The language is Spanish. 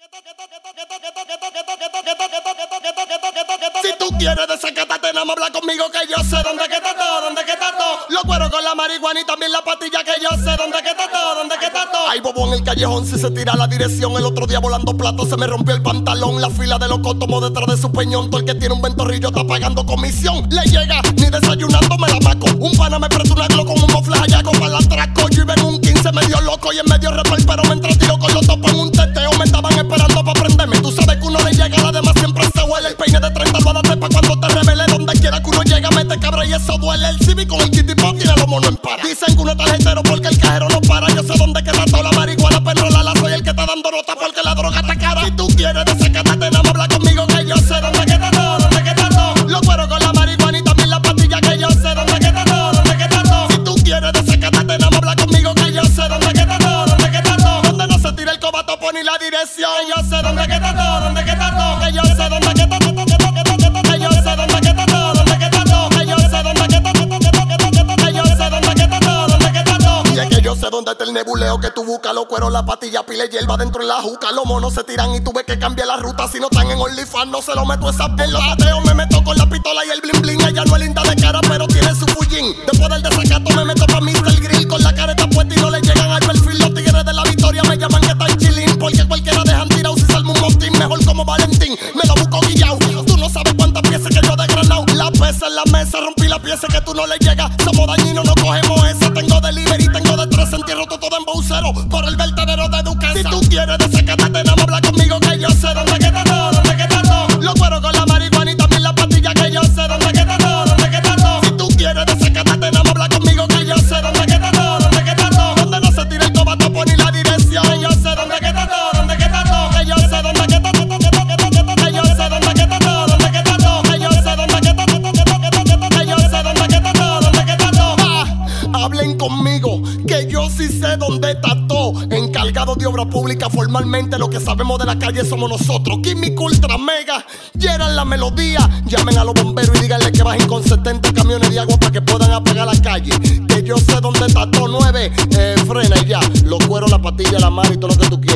Si tú quieres desacatarte, nada más habla conmigo que yo sé dónde que está todo, dónde que está todo. Lo cuero con la marihuana y también la patilla que yo sé dónde que está todo, dónde que está todo. Hay bobo en el callejón si se tira la dirección. El otro día volando plato se me rompió el pantalón. La fila de locos tomó detrás de su peñón. Todo el que tiene un ventorrillo está pagando comisión. Le llega, ni desayunando me la maco. Un pana me prestó una Glock con un mofle hallaco para la atraco. Yo iba en un 15 medio loco y en medio repel, pero me entretió con los topos en un teteo. Me estaban esperando para prenderme. Tú sabes que uno le llega, la demás siempre se huele. El peine de 30 lo date pa' cuando te revele. Donde quiera que uno llega, mete cabra y eso duele. El Civic con el Kitty Pop tiene los monos en para. Dicen que uno es tarjetero porque el cajero no para. Yo sé dónde queda toda la marihuana, pero la soy el que está dando nota porque la droga está cara. Si tú quieres desacatarte, nada más habla conmigo que yo sé dónde queda todo, dónde queda todo. Lo cuero con la marihuana y también la pastilla que yo sé dónde queda todo, dónde queda todo. Si tú quieres desacatarte, nada más habla conmigo que yo sé dónde queda todo, dónde queda todo. Donde no se tira el cobatopo ni la dirección. Que yo sé dónde queda todo, dónde queda todo. Que yo sé dónde queda todo, que yo sé dónde queda todo, dónde queda todo. Que yo sé dónde queda todo, que yo sé dónde queda todo, dónde queda todo. Y es que yo sé dónde está el nebuleo que tú buscas. Lo cuero, la patilla, pile hierba dentro de la juca. Los monos se tiran y tuve que cambiar la ruta. Si no están en OnlyFans, no se lo meto esa puta. En los bateos me meto con la pistola y el bling bling. Ella no es linda de cara, pero tiene su fullín. Después del desacato me meto pa' Mr. Grill con la careta puesta y no le llegan al perfil. Los tigres de la Victoria me llaman que están chilling, porque cualquiera dejan tirado si salmo un motín. Mejor como Valentín, me lo busco guillao. Tú no sabes cuántas piezas que yo he desgranado. La pesa en la mesa, rompí la pieza que tú no le llegas. Somos dañinos, no cogemos esa. Tengo delivery, tengo de 3, entierro todo en boucero por el vertedero de Duquesa. Si tú quieres desacatarte, nada más habla conmigo que yo sé dónde queda todo, dónde queda todo. Lo cuero con la marihuana y también la pastilla que yo sé dónde queda todo, dónde queda todo. Si tú quieres desacatarte, nada más habla conmigo que yo sé dónde queda todo, dónde queda todo. Donde no se tira el cobatopo ni la dirección. Que yo sé dónde queda todo, dónde queda todo. Que yo sé dónde queda todo, que yo sé dónde queda todo, dónde queda todo. Que yo sé dónde queda todo, que yo sé dónde queda todo, dónde queda todo. Hablen conmigo, que yo sí sé dónde está todo. Encargado de obra pública formalmente, lo que sabemos de la calle somos nosotros. Químico Ultra Mega, llenan la melodía. Llamen a los bomberos y díganle que bajen con 70 camiones de agua para que puedan apagar la calle. Que yo sé dónde está todo. 9, frena y ya. Lo cuero, la patilla, la mano y todo lo que tú quieras.